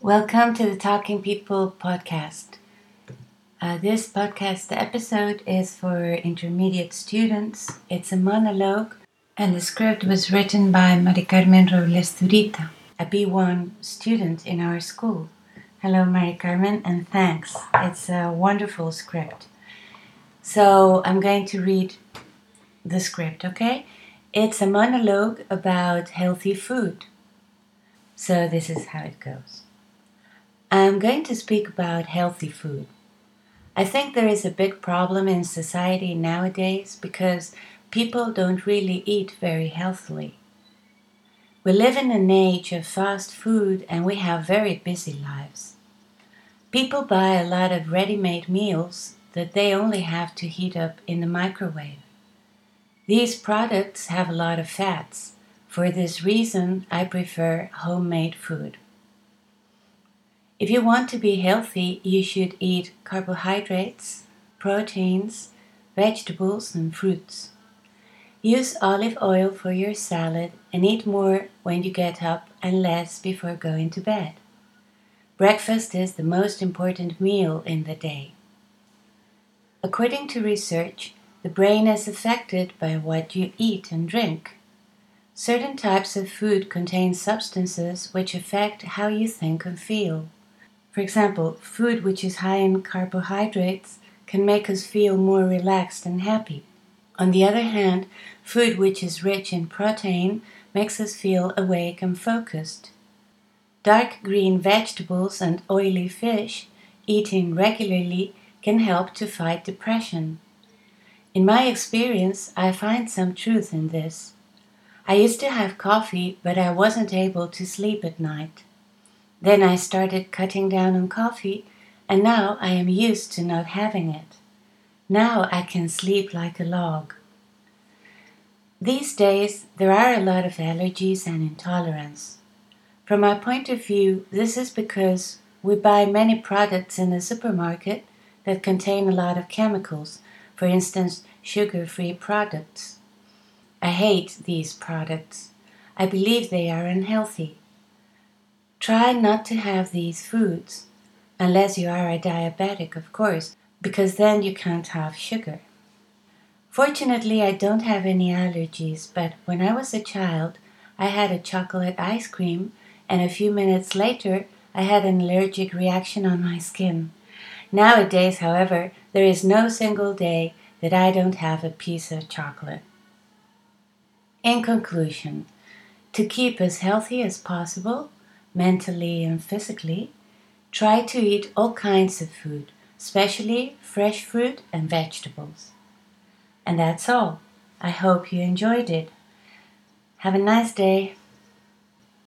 Welcome to the Talking People podcast. This podcast episode is for intermediate students. It's a monologue, and the script was written by Mari Carmen Robles Zurita, a B1 student in our school. Hello, Mari Carmen, and thanks. It's a wonderful script. So I'm going to read the script, okay? It's a monologue about healthy food. So this is how it goes. I'm going to speak about healthy food. I think there is a big problem in society nowadays because people don't really eat very healthily. We live in an age of fast food and we have very busy lives. People buy a lot of ready-made meals that they only have to heat up in the microwave. These products have a lot of fats. For this reason, I prefer homemade food. If you want to be healthy, you should eat carbohydrates, proteins, vegetables, and fruits. Use olive oil for your salad and eat more when you get up and less before going to bed. Breakfast is the most important meal in the day. According to research, the brain is affected by what you eat and drink. Certain types of food contain substances which affect how you think and feel. For example, food which is high in carbohydrates can make us feel more relaxed and happy. On the other hand, food which is rich in protein makes us feel awake and focused. Dark green vegetables and oily fish, eating regularly, can help to fight depression. In my experience, I find some truth in this. I used to have coffee, but I wasn't able to sleep at night. Then I started cutting down on coffee, and now I am used to not having it. Now I can sleep like a log. These days, there are a lot of allergies and intolerance. From my point of view, this is because we buy many products in the supermarket that contain a lot of chemicals, for instance, sugar-free products. I hate these products. I believe they are unhealthy. Try not to have these foods, unless you are a diabetic, of course, because then you can't have sugar. Fortunately, I don't have any allergies, but when I was a child, I had a chocolate ice cream, and a few minutes later, I had an allergic reaction on my skin. Nowadays, however, there is no single day that I don't have a piece of chocolate. In conclusion, to keep as healthy as possible, mentally and physically, try to eat all kinds of food, especially fresh fruit and vegetables. And that's all. I hope you enjoyed it. Have a nice day.